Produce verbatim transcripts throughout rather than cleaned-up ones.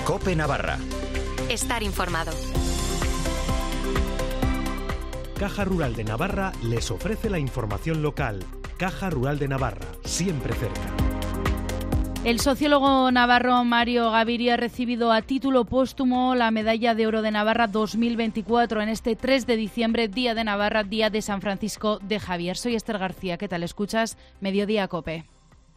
COPE Navarra. Estar informado. Caja Rural de Navarra les ofrece la información local. Caja Rural de Navarra, siempre cerca. El sociólogo navarro Mario Gaviria ha recibido a título póstumo la Medalla de Oro de Navarra dos mil veinticuatro en este tres de diciembre, Día de Navarra, Día de San Francisco de Javier. Soy Esther García, ¿qué tal? Escuchas Mediodía COPE.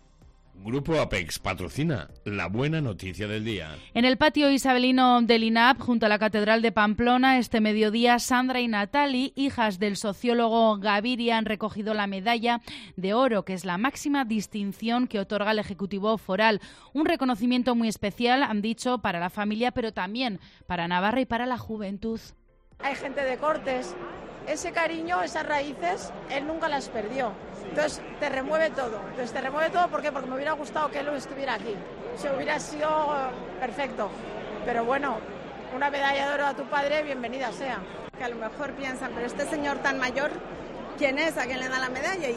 Grupo Apex patrocina la buena noticia del día. En el patio isabelino del I N A P, junto a la Catedral de Pamplona, este mediodía, Sandra y Natali, hijas del sociólogo Gaviria, han recogido la medalla de oro, que es la máxima distinción que otorga el Ejecutivo Foral. Un reconocimiento muy especial, han dicho, para la familia, pero también para Navarra y para la juventud. Hay gente de Cortes. Ese cariño, esas raíces, él nunca las perdió. Entonces te remueve todo. Entonces te remueve todo, ¿por qué? Porque me hubiera gustado que él estuviera aquí. Se hubiera sido perfecto. Pero bueno, una medalla de oro a tu padre, bienvenida sea. Que a lo mejor piensan, pero este señor tan mayor, ¿quién es? ¿A quién le da la medalla?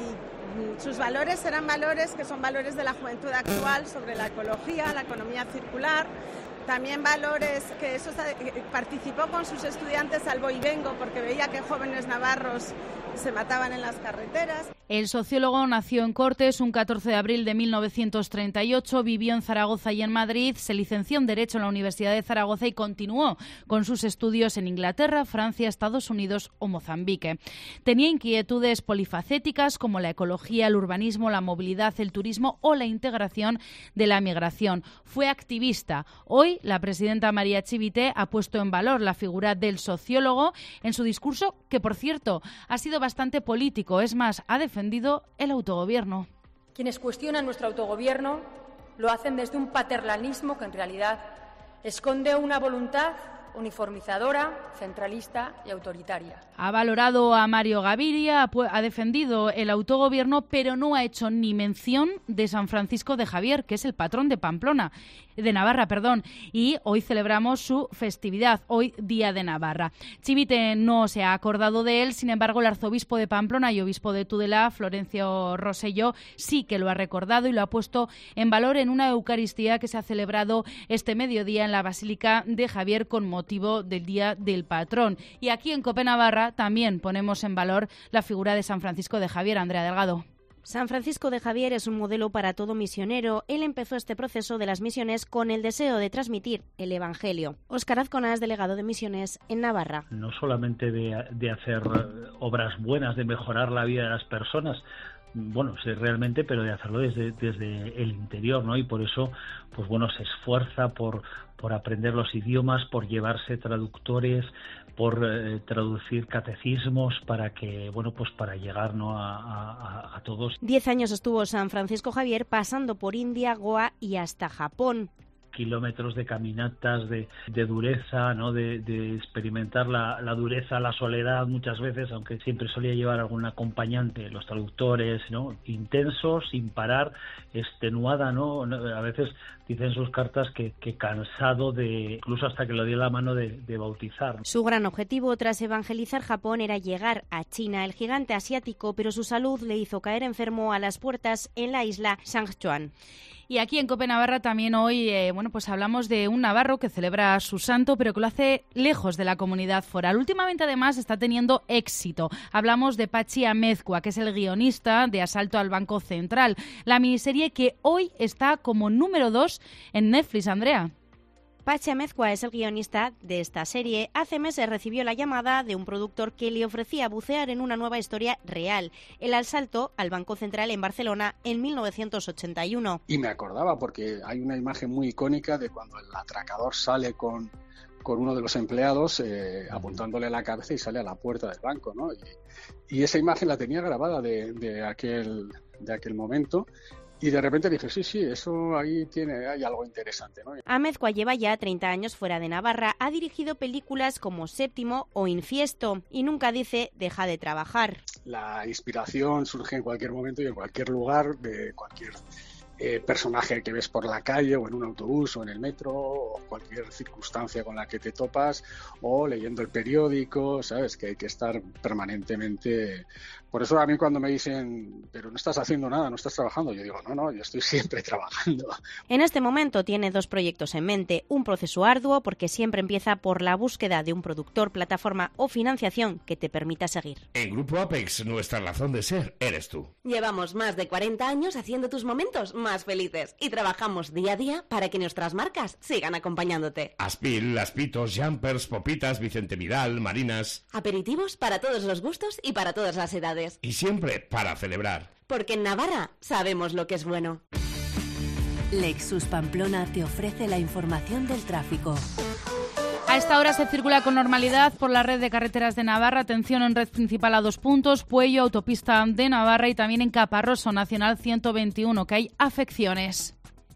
Y sus valores serán valores que son valores de la juventud actual sobre la ecología, la economía circular. También valores que eso participó con sus estudiantes al voy y vengo porque veía que jóvenes navarros se mataban en las carreteras. El sociólogo nació en Cortes un catorce de abril de mil novecientos treinta y ocho, vivió en Zaragoza y en Madrid, se licenció en Derecho en la Universidad de Zaragoza y continuó con sus estudios en Inglaterra, Francia, Estados Unidos o Mozambique. Tenía inquietudes polifacéticas como la ecología, el urbanismo, la movilidad, el turismo o la integración de la migración. Fue activista. Hoy la presidenta María Chivite ha puesto en valor la figura del sociólogo en su discurso, que por cierto ha sido bastante político, es más, ha defendido el autogobierno. Quienes cuestionan nuestro autogobierno lo hacen desde un paternalismo que en realidad esconde una voluntad uniformizadora, centralista y autoritaria. Ha valorado a Mario Gaviria, ha defendido el autogobierno, pero no ha hecho ni mención de San Francisco de Javier, que es el patrón de Pamplona, de Navarra, perdón, y hoy celebramos su festividad, hoy Día de Navarra. Chivite no se ha acordado de él, sin embargo, el arzobispo de Pamplona y obispo de Tudela, Florencio Rosselló, sí que lo ha recordado y lo ha puesto en valor en una Eucaristía que se ha celebrado este mediodía en la Basílica de Javier con motivo del Día del Patrón. Y aquí en COPE Navarra también ponemos en valor la figura de San Francisco de Javier. Andrea Delgado. San Francisco de Javier es un modelo para todo misionero. Él empezó este proceso de las misiones con el deseo de transmitir el Evangelio. Óscar Azcona, delegado de misiones en Navarra. No solamente de, de hacer obras buenas, de mejorar la vida de las personas, bueno, sí, realmente, pero de hacerlo desde, desde el interior, ¿no? Y por eso, pues bueno, se esfuerza por, por aprender los idiomas, por llevarse traductores, por eh, traducir catecismos para que, bueno, pues para llegar, ¿no?, a, a, a todos. Diez años estuvo San Francisco Javier pasando por India, Goa y hasta Japón. Kilómetros de caminatas, de, de dureza, ¿no?, de, de experimentar la, la dureza, la soledad muchas veces, aunque siempre solía llevar algún acompañante, los traductores, ¿no?, intensos, sin parar, extenuada, ¿no?, a veces dice en sus cartas que, que cansado de, incluso hasta que le dio la mano de, de bautizar. Su gran objetivo tras evangelizar Japón era llegar a China, el gigante asiático, pero su salud le hizo caer enfermo a las puertas en la isla Sichuan. Y aquí en COPE Navarra también hoy, eh, bueno, pues hablamos de un navarro que celebra a su santo, pero que lo hace lejos de la comunidad foral. Últimamente, además, está teniendo éxito. Hablamos de Patxi Amezcua, que es el guionista de Asalto al Banco Central, la miniserie que hoy está como número dos en Netflix, Andrea. Patxi Amezcua es el guionista de esta serie. Hace meses recibió la llamada de un productor que le ofrecía bucear en una nueva historia real, el asalto al Banco Central en Barcelona en mil novecientos ochenta y uno. Y me acordaba porque hay una imagen muy icónica de cuando el atracador sale con, con uno de los empleados eh, apuntándole a la cabeza y sale a la puerta del banco, ¿no? Y, y esa imagen la tenía grabada de, de, aquel, de aquel momento. Y de repente dije, sí, sí, eso ahí tiene, hay algo interesante, ¿no? Amezcua lleva ya treinta años fuera de Navarra, ha dirigido películas como Séptimo o Infiesto y nunca dice deja de trabajar. La inspiración surge en cualquier momento y en cualquier lugar, de cualquier eh, personaje que ves por la calle o en un autobús o en el metro o cualquier circunstancia con la que te topas, o leyendo el periódico, ¿sabes? Que hay que estar permanentemente. Por eso a mí cuando me dicen, pero no estás haciendo nada, no estás trabajando, yo digo, no, no, yo estoy siempre trabajando. En este momento tiene dos proyectos en mente, un proceso arduo porque siempre empieza por la búsqueda de un productor, plataforma o financiación que te permita seguir. En Grupo Apex, nuestra razón de ser eres tú. Llevamos más de cuarenta años haciendo tus momentos más felices y trabajamos día a día para que nuestras marcas sigan acompañándote. Aspil, Aspitos, Jumpers, Popitas, Vicente Vidal, Marinas. Aperitivos para todos los gustos y para todas las edades. Y siempre para celebrar. Porque en Navarra sabemos lo que es bueno. Lexus Pamplona te ofrece la información del tráfico. A esta hora se circula con normalidad por la red de carreteras de Navarra. Atención en red principal a dos puntos, Puello, autopista de Navarra, y también en Caparroso, Nacional ciento veintiuno, que hay afecciones.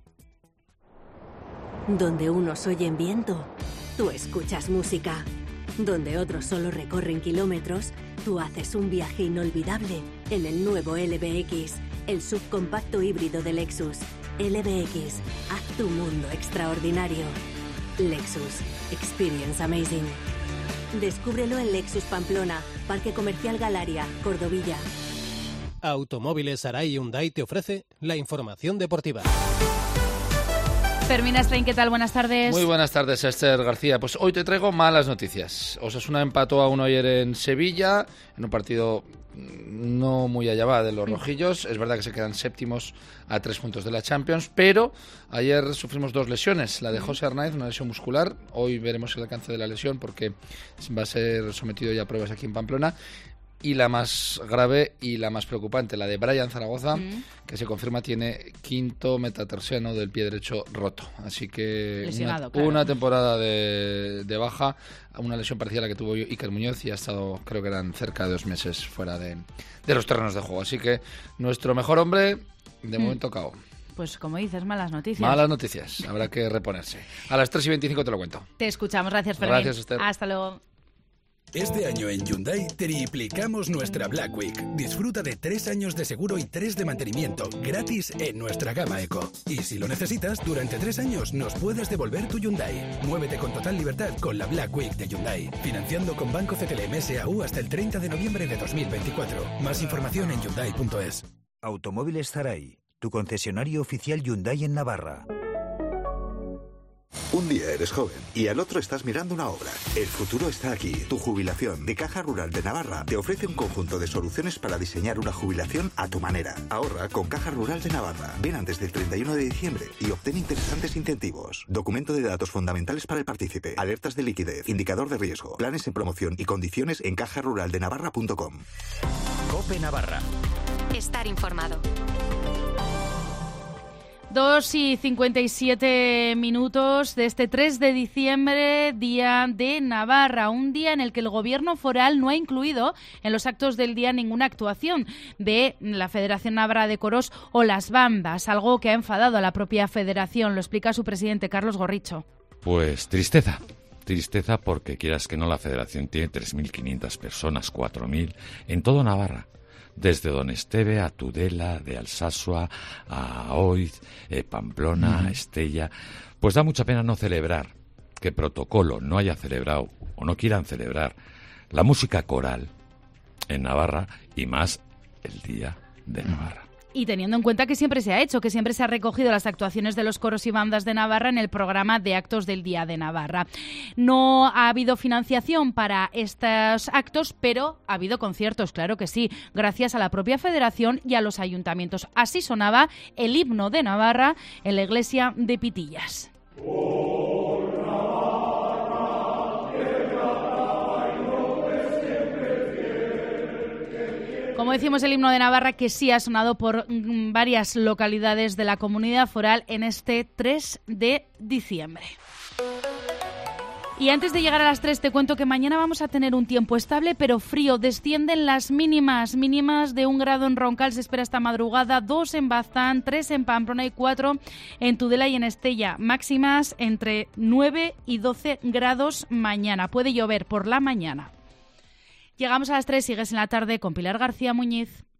Donde unos oyen viento, tú escuchas música. Donde otros solo recorren kilómetros, tú haces un viaje inolvidable en el nuevo L B X, el subcompacto híbrido de Lexus. L B X, haz tu mundo extraordinario. Lexus, experience amazing. Descúbrelo en Lexus Pamplona, Parque Comercial Galaria, Cordovilla. Automóviles Arai Hyundai te ofrece la información deportiva. Fermín Estrain, ¿qué tal? Buenas tardes. Muy buenas tardes, Esther García. Pues hoy te traigo malas noticias. Osasuna empató a uno ayer en Sevilla, en un partido no muy allá va de los rojillos. Es verdad que se quedan séptimos a tres puntos de la Champions, pero ayer sufrimos dos lesiones. La de José Arnaiz, una lesión muscular. Hoy veremos el alcance de la lesión porque va a ser sometido ya a pruebas aquí en Pamplona. Y la más grave y la más preocupante, la de Brian Zaragoza, mm. que se confirma tiene quinto metatarsiano del pie derecho roto. Así que Lesionado, una, claro. una temporada de, de baja, una lesión parecida a la que tuvo Iker Muñoz y ha estado, creo que eran cerca de dos meses fuera de, de los terrenos de juego. Así que nuestro mejor hombre, de mm. momento, cao. Pues como dices, malas noticias. Malas noticias, habrá que reponerse. A las tres y veinticinco te lo cuento. Te escuchamos, gracias Fermín. Gracias, Esther. Hasta luego. Este año en Hyundai triplicamos nuestra Black Week. Disfruta de tres años de seguro y tres de mantenimiento gratis en nuestra gama Eco. Y si lo necesitas, durante tres años nos puedes devolver tu Hyundai. Muévete con total libertad con la Black Week de Hyundai. Financiando con Banco C T L M S A U hasta el treinta de noviembre de dos mil veinticuatro. Más información en Hyundai punto es. Automóviles Zaray, tu concesionario oficial Hyundai en Navarra. Un día eres joven y al otro estás mirando una obra. El futuro está aquí. Tu jubilación de Caja Rural de Navarra te ofrece un conjunto de soluciones para diseñar una jubilación a tu manera. Ahorra con Caja Rural de Navarra. Ven antes del treinta y uno de diciembre y obtén interesantes incentivos. Documento de datos fundamentales para el partícipe. Alertas de liquidez. Indicador de riesgo. Planes en promoción y condiciones en caja rural de navarra punto com. COPE Navarra. Estar informado. Dos y cincuenta y siete minutos de este tres de diciembre, Día de Navarra, un día en el que el Gobierno foral no ha incluido en los actos del día ninguna actuación de la Federación Navarra de Coros o las bandas, algo que ha enfadado a la propia federación. Lo explica su presidente, Carlos Gorricho. Pues tristeza. Tristeza porque, quieras que no, la federación tiene tres mil quinientas personas, cuatro mil, en todo Navarra. Desde Don Esteve a Tudela, de Alsasua, a Oiz, eh, Pamplona, uh-huh. Estella. Pues da mucha pena no celebrar, que protocolo no haya celebrado o no quieran celebrar la música coral en Navarra y más el Día de Navarra. Y teniendo en cuenta que siempre se ha hecho, que siempre se ha recogido las actuaciones de los coros y bandas de Navarra en el programa de actos del Día de Navarra. No ha habido financiación para estos actos, pero ha habido conciertos, claro que sí, gracias a la propia federación y a los ayuntamientos. Así sonaba el himno de Navarra en la iglesia de Pitillas. Como decimos, el himno de Navarra que sí ha sonado por mm, varias localidades de la comunidad foral en este tres de diciembre. Y antes de llegar a las tres te cuento que mañana vamos a tener un tiempo estable pero frío. Descienden las mínimas, mínimas de un grado en Roncal se espera esta madrugada, dos en Baztán, tres en Pamplona y cuatro en Tudela y en Estella. Máximas entre nueve y doce grados mañana. Puede llover por la mañana. Llegamos a las tres, sigues en la tarde con Pilar García Muñiz.